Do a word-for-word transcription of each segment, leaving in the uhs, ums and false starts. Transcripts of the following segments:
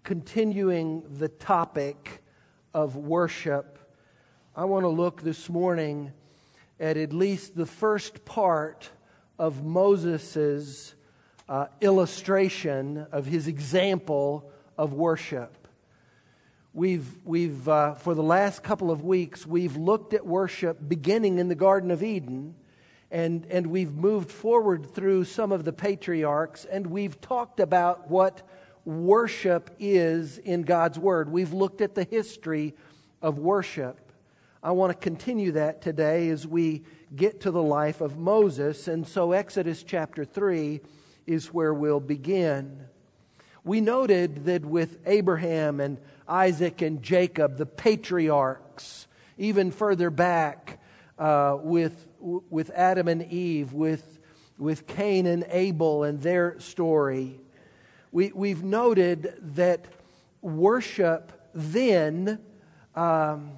continuing the topic of worship, I want to look this morning at at least the first part of Moses' uh, illustration of his example of worship. We've, we've uh, for the last couple of weeks, we've looked at worship beginning in the Garden of Eden, and, and we've moved forward through some of the patriarchs, and we've talked about what worship is in God's Word. We've looked at the history of worship. I want to continue that today as we get to the life of Moses, and so Exodus chapter three is where we'll begin. We noted that with Abraham and Isaac and Jacob, the patriarchs, even further back uh, with with Adam and Eve, with with Cain and Abel and their story, we we've noted that worship then um,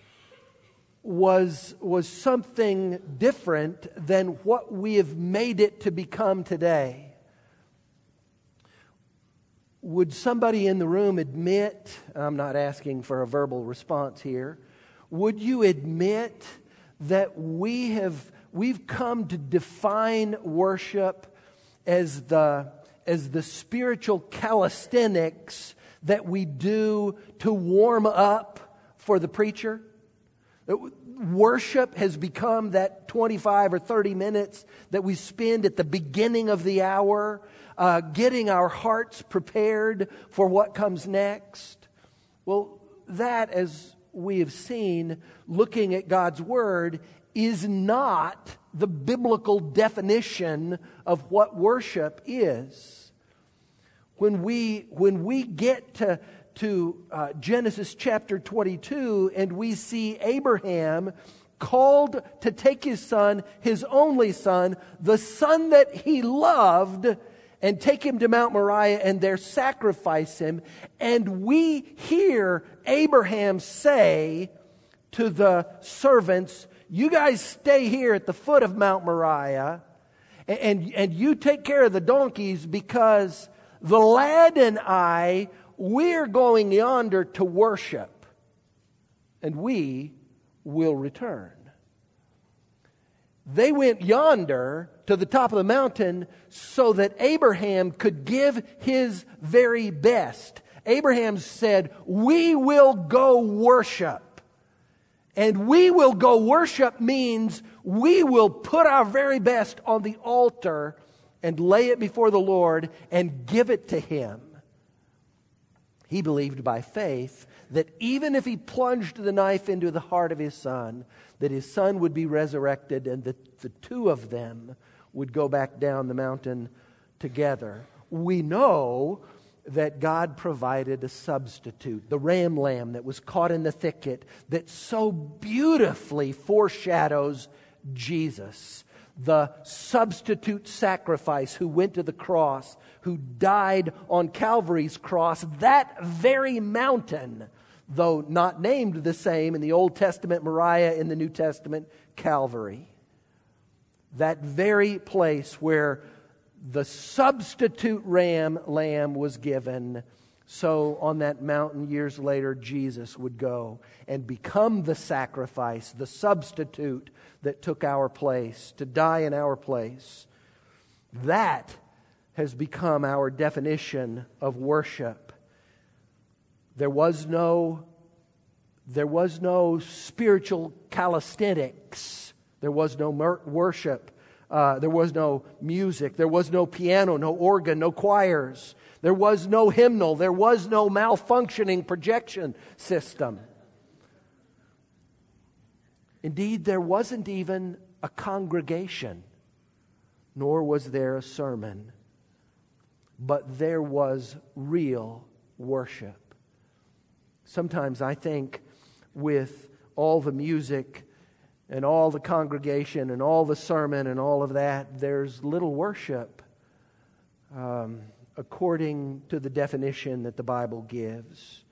was was something different than what we have made it to become today. Would somebody in the room admit, I'm not asking for a verbal response here, would you admit that we have we've come to define worship as the as the spiritual calisthenics that we do to warm up for the preacher? Worship has become that twenty-five or thirty minutes that we spend at the beginning of the hour, uh, getting our hearts prepared for what comes next. Well, that, as we have seen, looking at God's Word, is not the biblical definition of what worship is. When we when we get to to uh, Genesis chapter twenty-two, and we see Abraham called to take his son, his only son, the son that he loved, and take him to Mount Moriah and there sacrifice him. And we hear Abraham say to the servants, you guys stay here at the foot of Mount Moriah, and, and, and you take care of the donkeys, because the lad and I, we're going yonder to worship, and we will return. They went yonder to the top of the mountain so that Abraham could give his very best. Abraham said, we will go worship. And we will go worship means we will put our very best on the altar and lay it before the Lord and give it to Him. He believed by faith that even if he plunged the knife into the heart of his son, that his son would be resurrected and that the two of them would go back down the mountain together. We know that God provided a substitute, the ram lamb that was caught in the thicket, that so beautifully foreshadows Jesus, the substitute sacrifice who went to the cross, who died on Calvary's cross, that very mountain, though not named the same in the Old Testament, Moriah, in the New Testament, Calvary. That very place where the substitute ram lamb was given, so on that mountain years later, Jesus would go and become the sacrifice, the substitute that took our place, to die in our place. That has become our definition of worship. There was no, there was no spiritual calisthenics. There was no mer- worship. Uh, there was no music. There was no piano, no organ, no choirs. There was no hymnal. There was no malfunctioning projection system. Indeed, there wasn't even a congregation, nor was there a sermon. But there was real worship. Sometimes I think with all the music and all the congregation and all the sermon and all of that, there's little worship um, according to the definition that the Bible gives.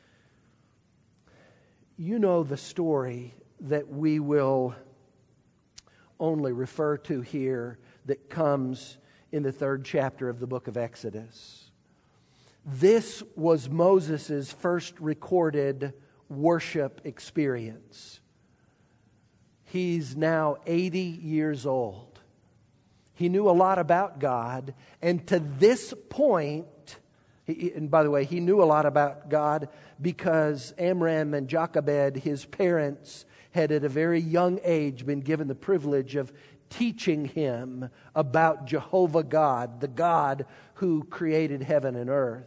You know the story that we will only refer to here that comes in the third chapter of the book of Exodus. This was Moses' first recorded worship experience. He's now eighty years old. He knew a lot about God, and to this point, he, and by the way, he knew a lot about God because Amram and Jochebed, his parents, had at a very young age been given the privilege of teaching him about Jehovah God, the God who created heaven and earth.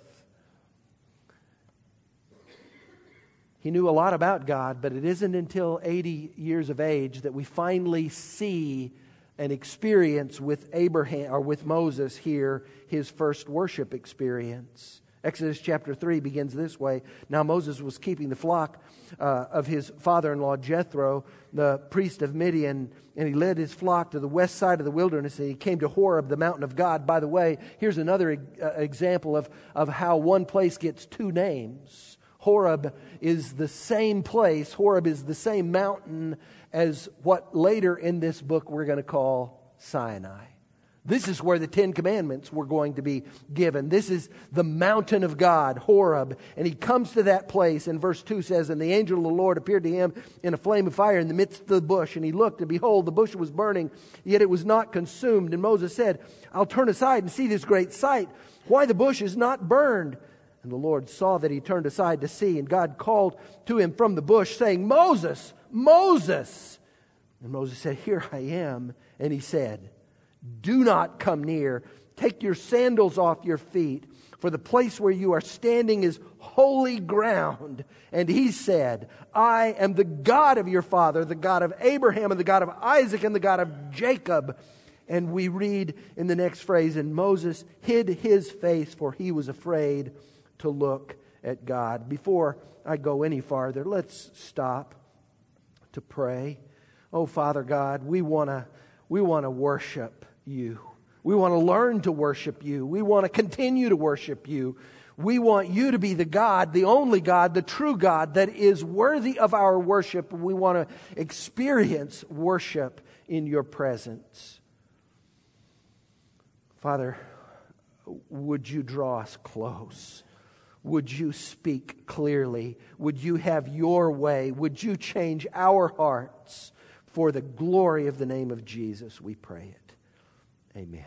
He knew a lot about God, but it isn't until eighty years of age that we finally see an experience with Abraham or with Moses here, his first worship experience. Exodus chapter three begins this way. Now Moses was keeping the flock uh, of his father-in-law Jethro, the priest of Midian, and he led his flock to the west side of the wilderness, and he came to Horeb, the mountain of God. By the way, here's another uh, example of, of how one place gets two names. Horeb is the same place. Horeb is the same mountain as what later in this book we're going to call Sinai. This is where the Ten Commandments were going to be given. This is the mountain of God, Horeb. And he comes to that place, and verse two says, "And the angel of the Lord appeared to him in a flame of fire in the midst of the bush. And he looked, and behold, the bush was burning, yet it was not consumed. And Moses said, I'll turn aside and see this great sight, why the bush is not burned. And the Lord saw that he turned aside to see, and God called to him from the bush, saying, Moses, Moses. And Moses said, Here I am. And he said, Do not come near. Take your sandals off your feet, for the place where you are standing is holy ground. And he said, I am the God of your father, the God of Abraham, and the God of Isaac, and the God of Jacob. And we read in the next phrase, and Moses hid his face, for he was afraid to look at God. Before I go any farther, let's stop to pray. Oh, Father God, we want to we want to worship you. We want to learn to worship you. We want to continue to worship you. We want you to be the God, the only God, the true God that is worthy of our worship. We want to experience worship in your presence. Father, would you draw us close? Would you speak clearly? Would you have your way? Would you change our hearts for the glory of the name of Jesus? We pray it. Amen.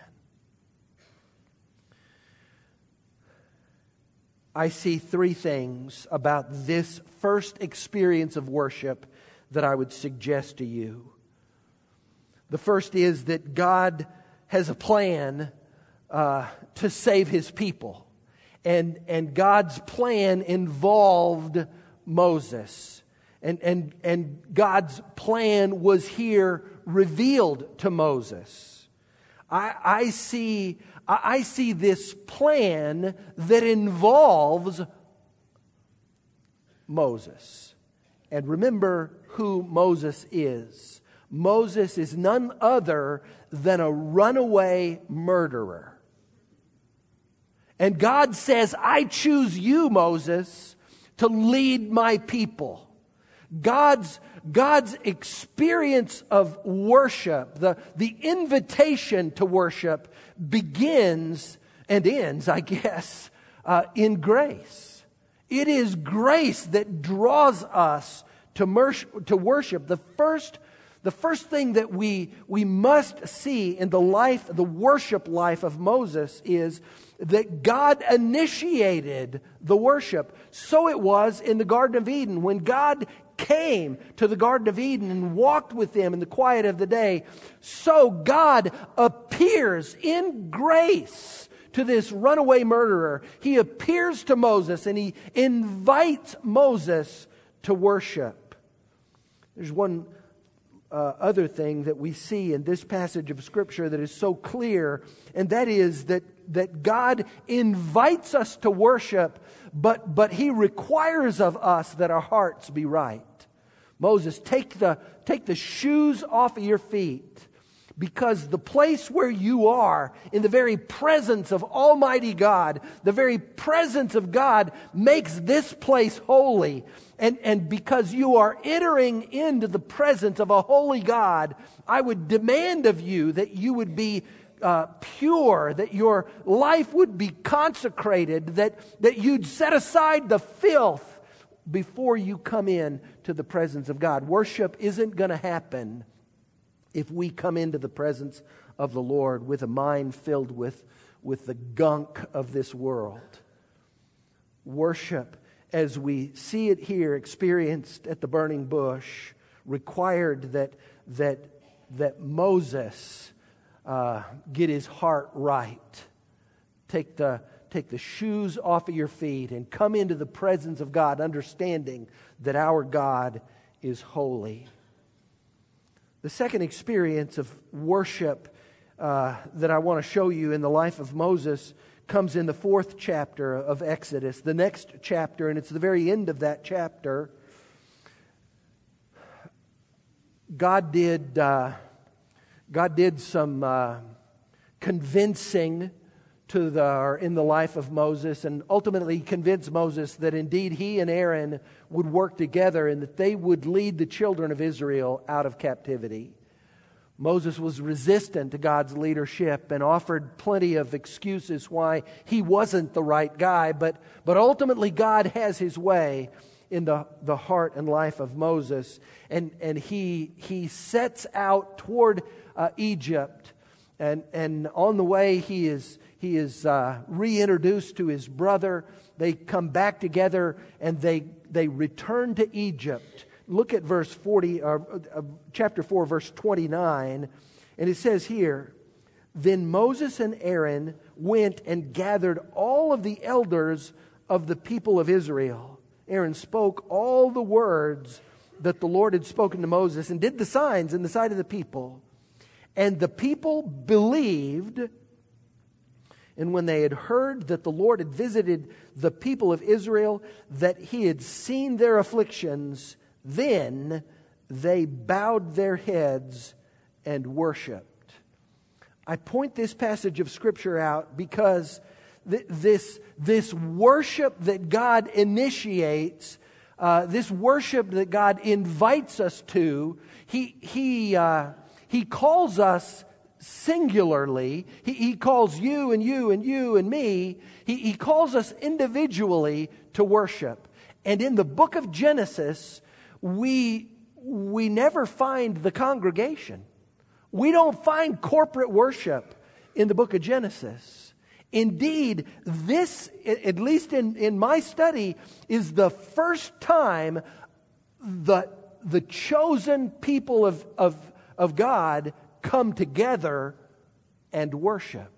I see three things about this first experience of worship that I would suggest to you. The first is that God has a plan uh, to save His people. And, and God's plan involved Moses. And, and, and God's plan was here revealed to Moses. I, I see, I see this plan that involves Moses. And remember who Moses is. Moses is none other than a runaway murderer. And God says, I choose you, Moses, to lead my people. God's, God's experience of worship, the, the invitation to worship begins and ends, I guess, uh, in grace. It is grace that draws us to, mer- to worship. The first The first thing that we, we must see in the life, the worship life of Moses is that God initiated the worship. So it was in the Garden of Eden. When God came to the Garden of Eden and walked with them in the quiet of the day, so God appears in grace to this runaway murderer. He appears to Moses and he invites Moses to worship. There's one Uh, other thing that we see in this passage of Scripture that is so clear, and that is that, that God invites us to worship, but, but He requires of us that our hearts be right. Moses, take the, take the shoes off of your feet, because the place where you are, in the very presence of Almighty God, the very presence of God makes this place holy. And, and because you are entering into the presence of a holy God, I would demand of you that you would be uh, pure, that your life would be consecrated, that, that you'd set aside the filth before you come in to the presence of God. Worship isn't going to happen if we come into the presence of the Lord with a mind filled with, with the gunk of this world. Worship, as we see it here experienced at the burning bush, required that, that, that Moses uh, get his heart right. Take the, take the shoes off of your feet and come into the presence of God, understanding that our God is holy. The second experience of worship uh, that I want to show you in the life of Moses comes in the fourth chapter of Exodus, the next chapter, and it's the very end of that chapter. God did uh, God did some uh, convincing to the or in the life of Moses, and ultimately convinced Moses that indeed he and Aaron would work together and that they would lead the children of Israel out of captivity. Moses was resistant to God's leadership and offered plenty of excuses why he wasn't the right guy, but, but ultimately God has his way in the, the heart and life of Moses, and, and he, he sets out toward uh, Egypt, and, and on the way he is, he is uh, reintroduced to his brother. They come back together and they, they return to Egypt. Look at verse forty, uh, uh, chapter four, verse twenty-nine, and it says here, "Then Moses and Aaron went and gathered all of the elders of the people of Israel. Aaron spoke all the words that the Lord had spoken to Moses and did the signs in the sight of the people. And the people believed, and when they had heard that the Lord had visited the people of Israel, that he had seen their afflictions, then they bowed their heads and worshiped." I point this passage of Scripture out because th- this, this worship that God initiates, uh, this worship that God invites us to, He, he, uh, he calls us singularly. He, he calls you and you and you and me. He, he calls us individually to worship. And in the book of Genesis, we we never find the congregation. We don't find corporate worship in the book of Genesis. Indeed, this, at least in, in my study, is the first time the, the chosen people of, of, of God come together and worship.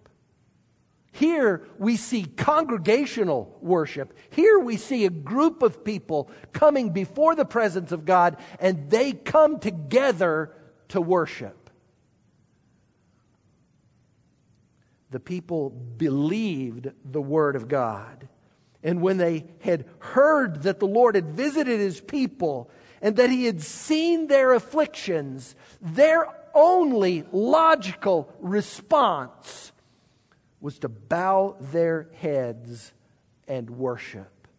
Here we see congregational worship. Here we see a group of people coming before the presence of God, and they come together to worship. The people believed the word of God. And when they had heard that the Lord had visited his people and that he had seen their afflictions, their only logical response was to bow their heads and worship.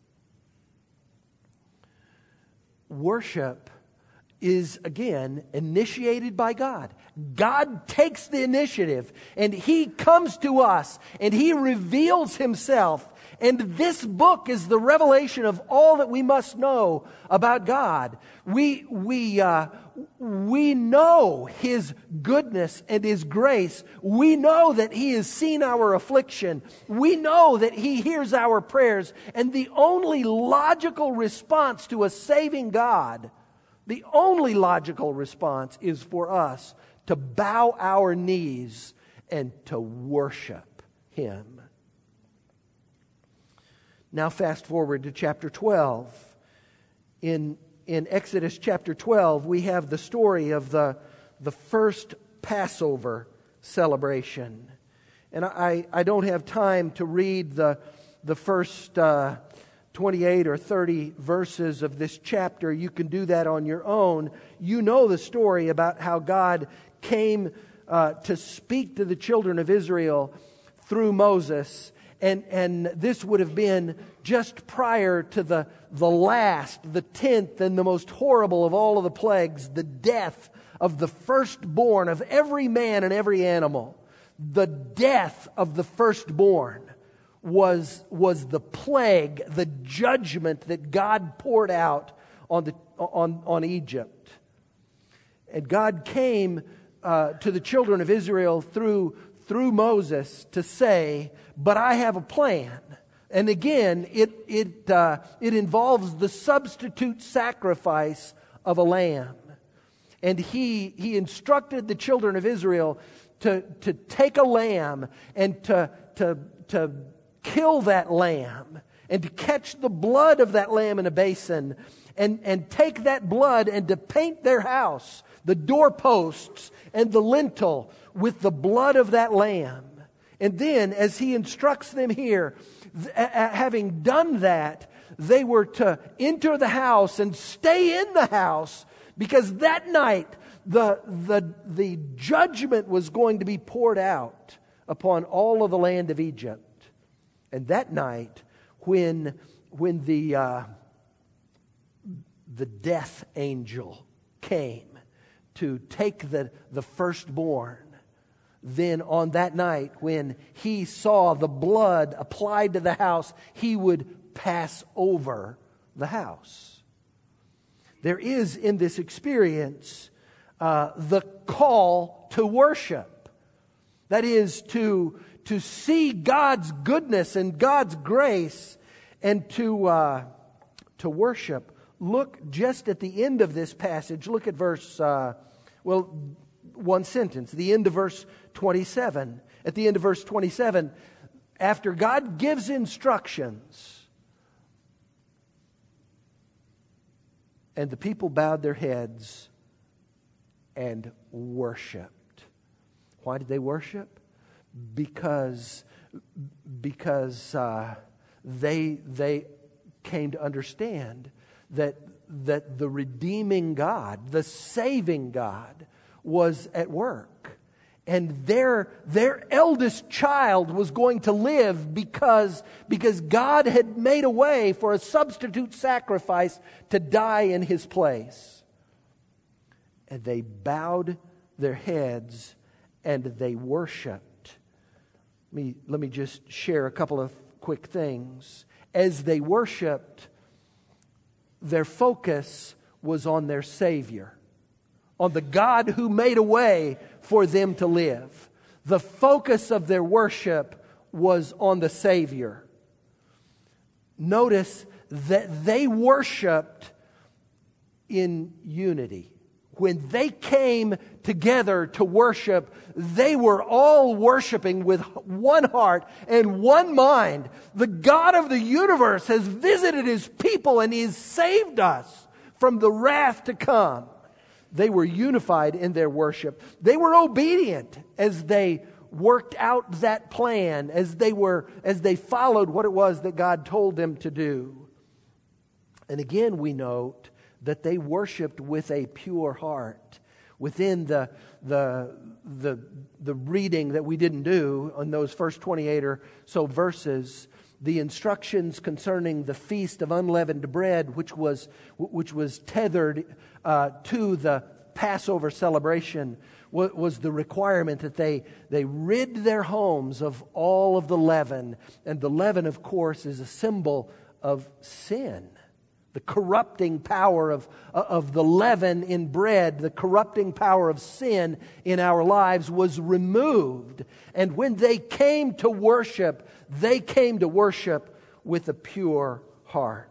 Worship is, again, initiated by God. God takes the initiative and He comes to us and He reveals Himself. And this book is the revelation of all that we must know about God. We, we, uh, we know His goodness and His grace. We know that He has seen our affliction. We know that He hears our prayers. And the only logical response to a saving God, the only logical response is for us to bow our knees and to worship Him. Now fast forward to chapter twelve. In, in Exodus chapter twelve, we have the story of the, the first Passover celebration. And I, I don't have time to read the, the first uh, twenty-eight or thirty verses of this chapter. You can do that on your own. You know the story about how God came uh, to speak to the children of Israel through Moses. And, and this would have been just prior to the, the last, the tenth and the most horrible of all of the plagues, the death of the firstborn of every man and every animal. the death of the firstborn was, was the plague, the judgment that God poured out on, the, on, on Egypt. And God came uh, to the children of Israel through, through Moses to say, but I have a plan. And again, it, it, uh, it involves the substitute sacrifice of a lamb. And he, he instructed the children of Israel to, to take a lamb and to, to, to kill that lamb and to catch the blood of that lamb in a basin and, and take that blood and to paint their house, the doorposts and the lintel with the blood of that lamb. And then, as he instructs them here, th- having done that, they were to enter the house and stay in the house, because that night the, the, the judgment was going to be poured out upon all of the land of Egypt. And that night, when, when the, uh, the death angel came to take the, the firstborn, then on that night, when he saw the blood applied to the house, he would pass over the house. There is in this experience uh, the call to worship. That is to, to see God's goodness and God's grace and to, uh, to worship. Look just at the end of this passage. Look at verse, uh, well, one sentence, the end of verse twenty-seven. At the end of verse twenty-seven, after God gives instructions, and the people bowed their heads and worshiped. Why did they worship? Because, because uh, they, they came to understand that, that the redeeming God, the saving God, was at work. And their, their eldest child was going to live because, because God had made a way for a substitute sacrifice to die in his place. And they bowed their heads and they worshiped. Let me, let me just share a couple of quick things. As they worshiped, their focus was on their Savior, on the God who made a way for them to live. The focus of their worship was on the Savior. Notice that they worshiped in unity. When they came together to worship, they were all worshiping with one heart and one mind. The God of the universe has visited his people and he has saved us from the wrath to come. They were unified in their worship. They were obedient as they worked out that plan, as they were, as they followed what it was that God told them to do. And again, we note that they worshiped with a pure heart. Within the, the, the, the reading that we didn't do on those first twenty-eight or so verses, the instructions concerning the Feast of Unleavened Bread, which was, which was tethered uh, to the Passover celebration, was, was the requirement that they, they rid their homes of all of the leaven. And the leaven, of course, is a symbol of sin. The corrupting power of, of the leaven in bread, the corrupting power of sin in our lives was removed. And when they came to worship, they came to worship with a pure heart.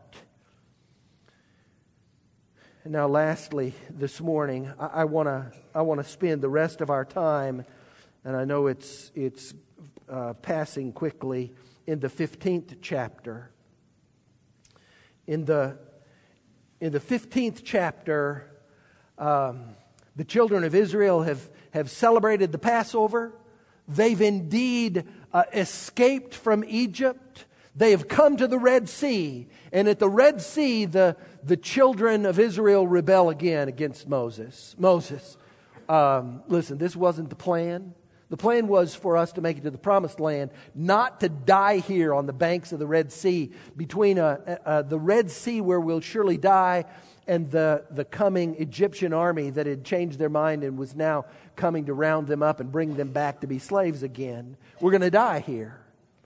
And now lastly, this morning, I want to I want to spend the rest of our time, and I know it's, it's uh, passing quickly, in the fifteenth chapter. In the In the fifteenth chapter, um, the children of Israel have, have celebrated the Passover. They've indeed uh, escaped from Egypt. They have come to the Red Sea. And at the Red Sea, the, the children of Israel rebel again against Moses. Moses, um, listen, this wasn't the plan. The plan was for us to make it to the Promised Land, not to die here on the banks of the Red Sea, between a, a, a, the Red Sea where we'll surely die and the, the coming Egyptian army that had changed their mind and was now coming to round them up and bring them back to be slaves again. We're going to die here.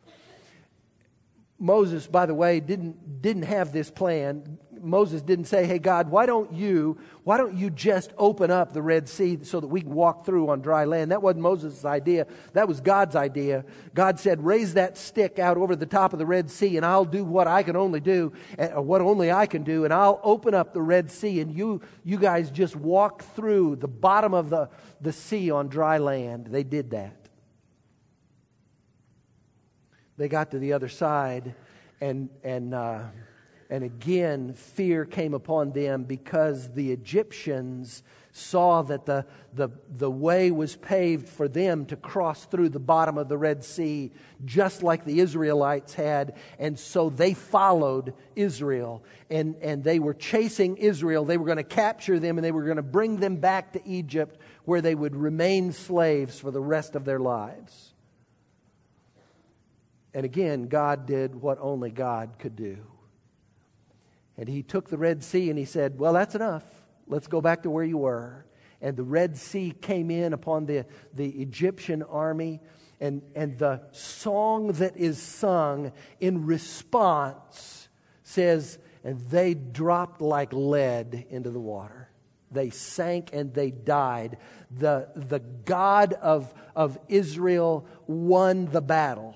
Moses, by the way, didn't didn't have this plan. Moses didn't say, "Hey God, why don't you why don't you just open up the Red Sea so that we can walk through on dry land?" That wasn't Moses' idea. That was God's idea. God said, "Raise that stick out over the top of the Red Sea, and I'll do what I can only do, or what only I can do, and I'll open up the Red Sea, and you you guys just walk through the bottom of the, the sea on dry land." They did that. They got to the other side, and and uh, and again fear came upon them because the Egyptians saw that the, the the way was paved for them to cross through the bottom of the Red Sea, just like the Israelites had, and so they followed Israel, and and they were chasing Israel. They were going to capture them, and they were going to bring them back to Egypt, where they would remain slaves for the rest of their lives. And again, God did what only God could do. And He took the Red Sea and He said, "Well, that's enough. Let's go back to where you were." And the Red Sea came in upon the, the Egyptian army. And, and the song that is sung in response says, "And they dropped like lead into the water." They sank and they died. The, the God of, of Israel won the battle.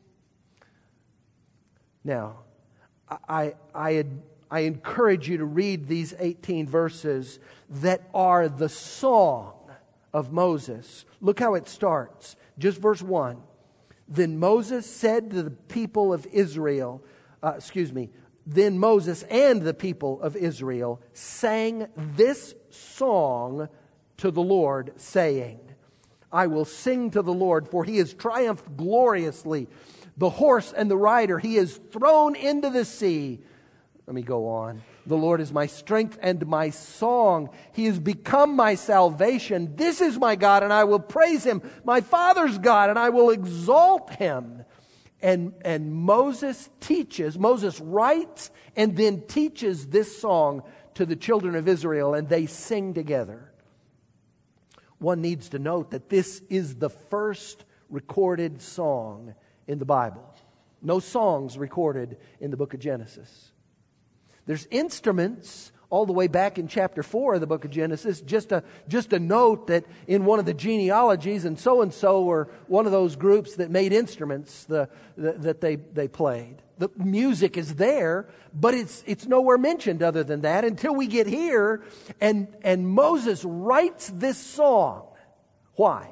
Now, I, I, I encourage you to read these eighteen verses that are the song of Moses. Look how it starts. Just verse one. Then Moses said to the people of Israel, uh, excuse me, then Moses and the people of Israel sang this song to the Lord, saying, "I will sing to the Lord, for He has triumphed gloriously. The horse and the rider He is thrown into the sea." Let me go on. "The Lord is my strength and my song. He has become my salvation. This is my God, and I will praise Him. My Father's God, and I will exalt Him." And, and Moses teaches, Moses writes and then teaches this song to the children of Israel, and they sing together. One needs to note that this is the first recorded song in the Bible. No songs recorded in the book of Genesis. There's instruments all the way back in chapter four of the book of Genesis. Just a, just a note that in one of the genealogies, and so-and-so were one of those groups that made instruments the, the, that they, they played. The music is there, but it's, it's nowhere mentioned other than that until we get here. And, and Moses writes this song. Why?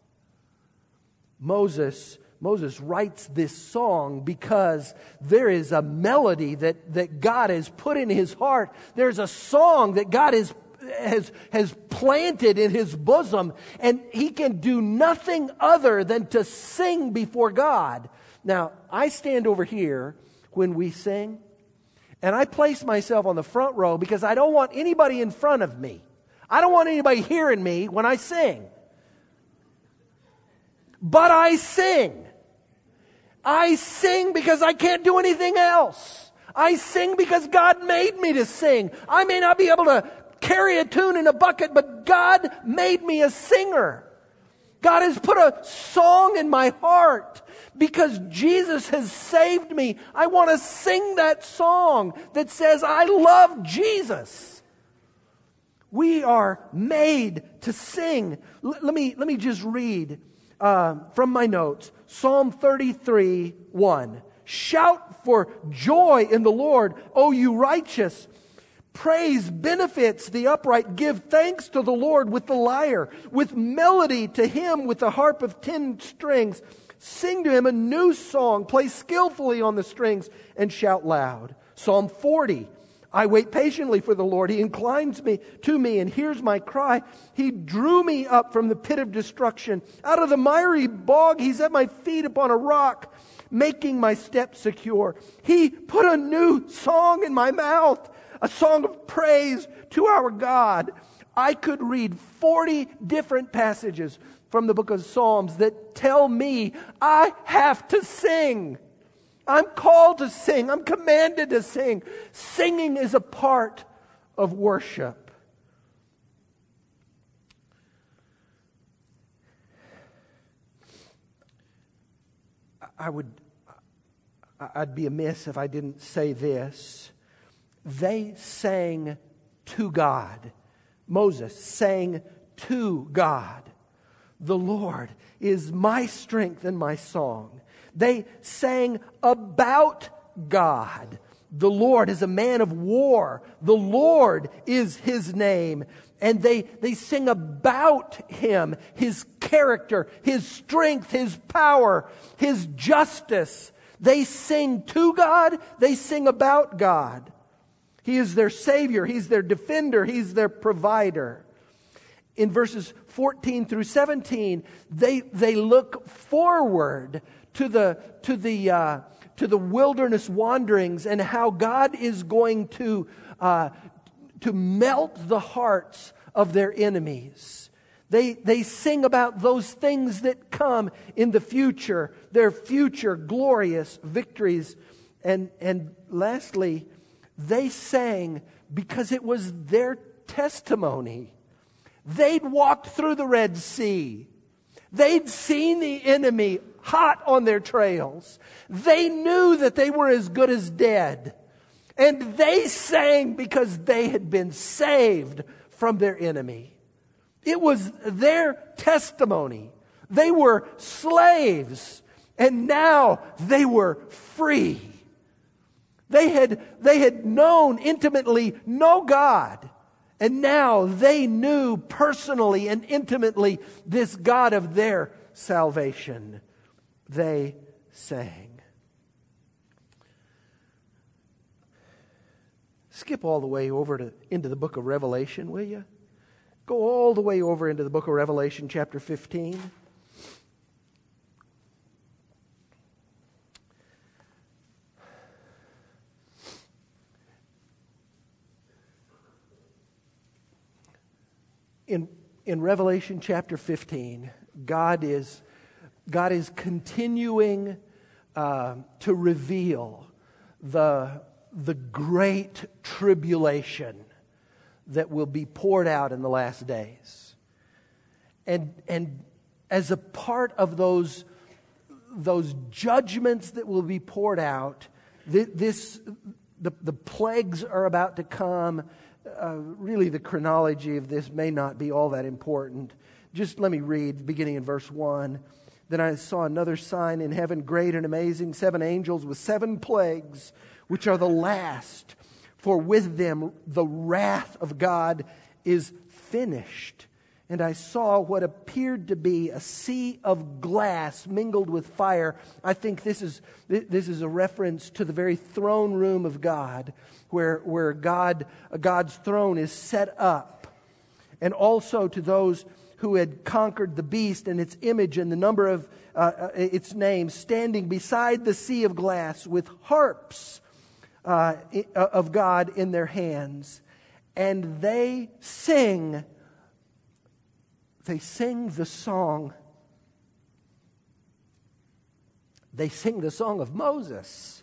Moses Moses writes this song because there is a melody that, that God has put in his heart. There's a song that God has, has, has planted in his bosom, and he can do nothing other than to sing before God. Now, I stand over here when we sing, and I place myself on the front row because I don't want anybody in front of me. I don't want anybody hearing me when I sing. But I sing. I sing because I can't do anything else. I sing because God made me to sing. I may not be able to carry a tune in a bucket, but God made me a singer. God has put a song in my heart because Jesus has saved me. I want to sing that song that says, "I love Jesus." We are made to sing. L- let me, let me just read uh, from my notes. Psalm thirty-three, one. "Shout for joy in the Lord, O you righteous. Praise benefits the upright. Give thanks to the Lord with the lyre, with melody to Him with the harp of ten strings. Sing to Him a new song. Play skillfully on the strings and shout loud." Psalm forty. "I wait patiently for the Lord. He inclines me to me and hears my cry. He drew me up from the pit of destruction. Out of the miry bog, He set my feet upon a rock, making my steps secure. He put a new song in my mouth, a song of praise to our God. I could read forty different passages from the book of Psalms that tell me I have to sing. I'm called to sing. I'm commanded to sing. Singing is a part of worship. I would, I'd be amiss if I didn't say this. They sang to God. Moses sang to God. The Lord is my strength and my song. They sang about God. The Lord is a man of war. The Lord is His name. And they, they sing about Him, His character, His strength, His power, His justice. They sing to God. They sing about God. He is their Savior. He's their defender. He's their provider. In verses fourteen through seventeen, they, they look forward to the, to the, uh, to the wilderness wanderings and how God is going to, uh, to melt the hearts of their enemies. They, they sing about those things that come in the future, their future glorious victories. And, and lastly, they sang because it was their testimony. They'd walked through the Red Sea. They'd seen the enemy hot on their trails. They knew that they were as good as dead. And they sang because they had been saved from their enemy. It was their testimony. They were slaves, and now they were free. They had, they had known intimately no God. And now they knew personally and intimately this God of their salvation. They sang. Skip all the way over to into the book of Revelation, will you? Go all the way over into the book of Revelation, chapter fifteen. In, in Revelation chapter fifteen, God is, God is continuing uh, to reveal the, the great tribulation that will be poured out in the last days. And, and as a part of those, those judgments that will be poured out, this, the, the plagues are about to come. Uh, really, the chronology of this may not be all that important. Just let me read, beginning in verse one. Then I saw another sign in heaven, great and amazing, seven angels with seven plagues, which are the last. For with them the wrath of God is finished. And I saw what appeared to be a sea of glass mingled with fire. I think this is this is a reference to the very throne room of God, where where God God's throne is set up, and also to those who had conquered the beast and its image and the number of uh, its name, standing beside the sea of glass with harps uh, of God in their hands, and they sing. They sing the song. They sing the song of Moses.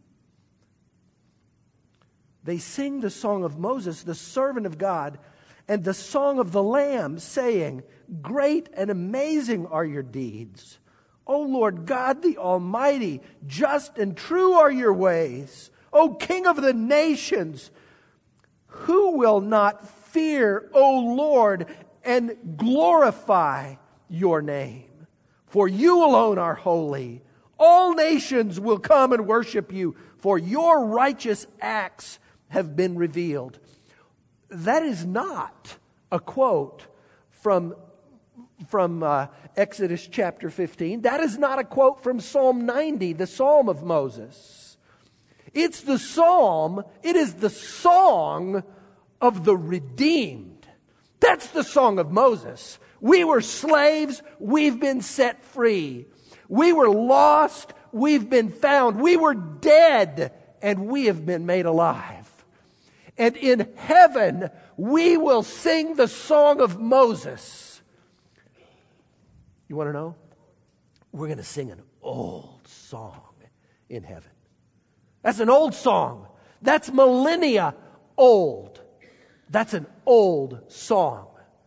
They sing the song of Moses, the servant of God, and the song of the Lamb, saying, "Great and amazing are your deeds, O Lord God the Almighty. Just and true are your ways, O King of the nations. Who will not fear, O Lord, and glorify your name? For you alone are holy. All nations will come and worship you, for your righteous acts have been revealed." That is not a quote from, from uh, Exodus chapter fifteen. That is not a quote from Psalm ninety, the Psalm of Moses. It's the psalm, it is the song of the redeemed. That's the song of Moses. We were slaves, we've been set free. We were lost, we've been found. We were dead, and we have been made alive. And in heaven, we will sing the song of Moses. You want to know? We're going to sing an old song in heaven. That's an old song. That's millennia old. That's an old song.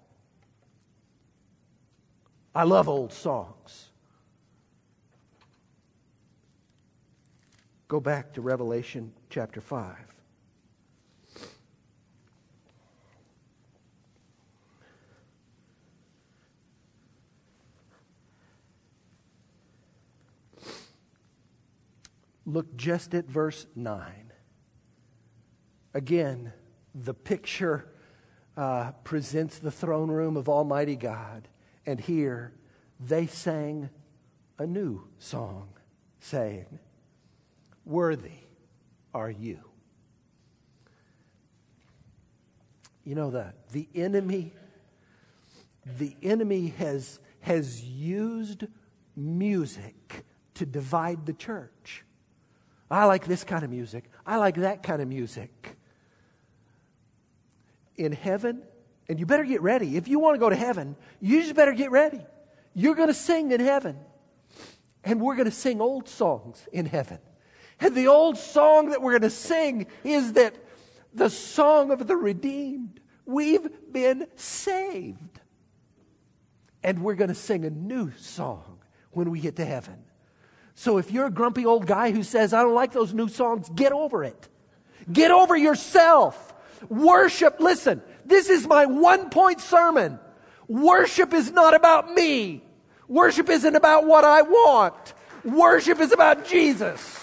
I love old songs. Go back to Revelation chapter five. Look just at verse nine. Again, the picture uh, presents the throne room of Almighty God. And here they sang a new song, saying, "Worthy are you." You know, the, the enemy, the enemy has, has used music to divide the church. I like this kind of music. I like that kind of music. In heaven, and you better get ready. If you want to go to heaven, you just better get ready. You're going to sing in heaven. And we're going to sing old songs in heaven. And the old song that we're going to sing is that the song of the redeemed. We've been saved. And we're going to sing a new song when we get to heaven. So if you're a grumpy old guy who says, "I don't like those new songs," get over it. Get over yourself. Worship, listen, this is my one-point sermon. Worship is not about me. Worship isn't about what I want. Worship is about Jesus.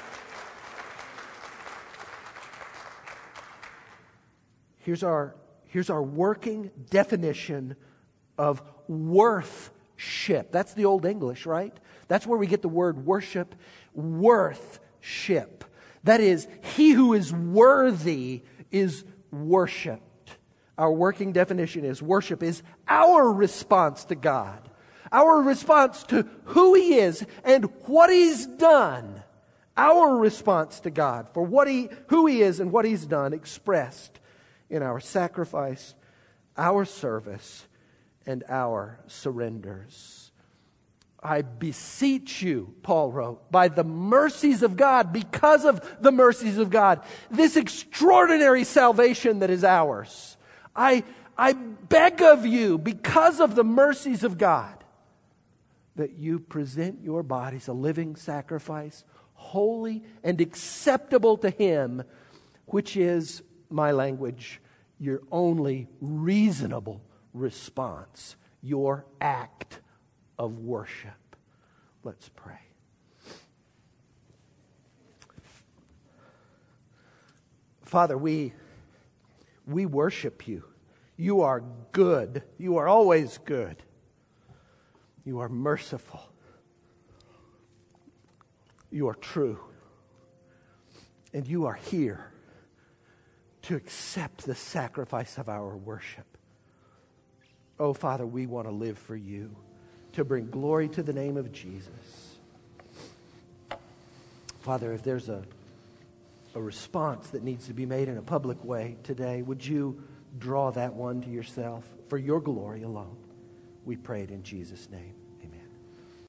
Here's our, here's our working definition of worthship. That's the Old English, right? That's where we get the word worship. Worthship. That is, he who is worthy is worshipped. Our working definition is worship is our response to God. Our response to who He is and what He's done. Our response to God for what He, who He is and what He's done, expressed in our sacrifice, our service, and our surrenders. I beseech you, Paul wrote, by the mercies of God, because of the mercies of God, this extraordinary salvation that is ours. I, I beg of you, because of the mercies of God, that you present your bodies a living sacrifice, holy and acceptable to Him, which is, my language, your only reasonable response, your act of worship. Let's pray. Father, we, we worship You. You are good. You are always good. You are merciful. You are true. And You are here to accept the sacrifice of our worship. Oh, Father, we want to live for You, to bring glory to the name of Jesus. Father, if there's a, a response that needs to be made in a public way today, would You draw that one to Yourself for Your glory alone? We pray it in Jesus' name.